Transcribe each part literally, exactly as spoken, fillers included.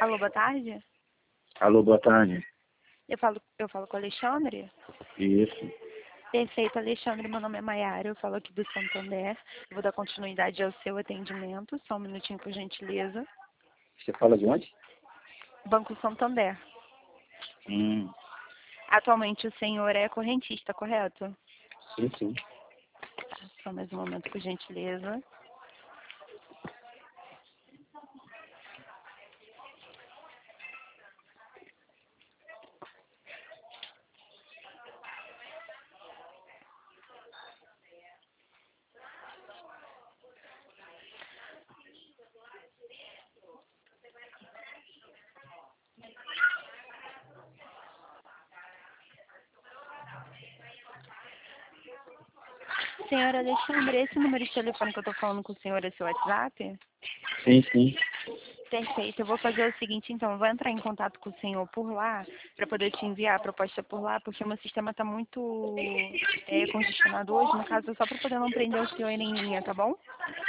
Alô, boa tarde. Alô, boa tarde. Eu falo, eu falo com o Alexandre? Isso. Perfeito, Alexandre. Meu nome é Maiara, eu falo aqui do Santander. Eu vou dar continuidade ao seu atendimento. Só um minutinho, por gentileza. Você fala de onde? Banco Santander. Hum, Atualmente o senhor é correntista, correto? sim, sim. Tá, só mais um momento, por gentileza. Senhor Alexandre, esse número de telefone que eu estou falando com o senhor é seu WhatsApp? Sim, sim. Perfeito, eu vou fazer o seguinte então, eu vou entrar em contato com o senhor por lá, para poder te enviar a proposta por lá, porque o meu sistema está muito é, congestionado hoje, no caso, só para poder não prender o senhor em linha, tá bom?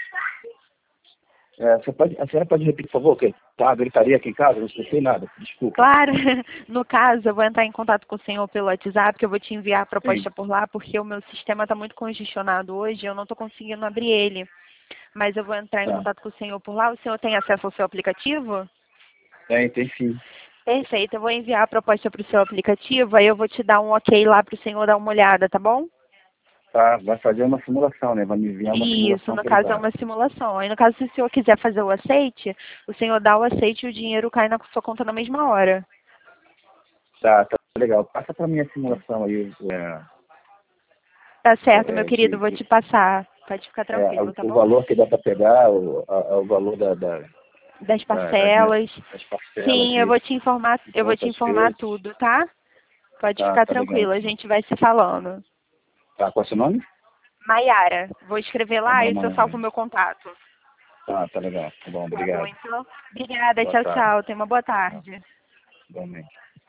É, você pode, a senhora pode repetir, por favor, que tá uma gritaria aqui em casa, não escutei nada, desculpa. Claro, no caso, eu vou entrar em contato com o senhor pelo WhatsApp, que eu vou te enviar a Sim. proposta por lá, porque o meu sistema está muito congestionado hoje, eu não estou conseguindo abrir ele. Mas eu vou entrar em Tá. contato com o senhor por lá, o senhor tem acesso ao seu aplicativo? Tem, tem sim. Perfeito, eu vou enviar a proposta para o seu aplicativo, aí eu vou te dar um ok lá para o senhor dar uma olhada, tá bom? Tá, vai fazer uma simulação, né? Vai me enviar uma Isso, simulação no por caso é lá. uma simulação. Aí no caso, se o senhor quiser fazer o aceite, o senhor dá o aceite e o dinheiro cai na sua conta na mesma hora. Tá, tá legal. Passa pra mim a simulação aí, é, Tá certo, meu é, querido, de, vou de- te passar. Pode ficar é, tranquilo, o, tá o bom? valor que dá pra pegar, o, a- o valor da, da, Das da, das, minhas, parcelas. das parcelas, Sim, eu vou isso. te informar, eu vou te Quantas informar vezes. tudo, tá? Pode Tá, ficar tá legal. tranquilo, a gente vai se falando. Tá, qual é o seu nome? Maiara, vou escrever Tá lá bom, e o senhor salva o mano. meu contato. Tá, tá legal. Tá bom, Tá bom, obrigado. então? Obrigada, Boa tchau, tarde. tchau. Tenha uma boa tarde. Igualmente.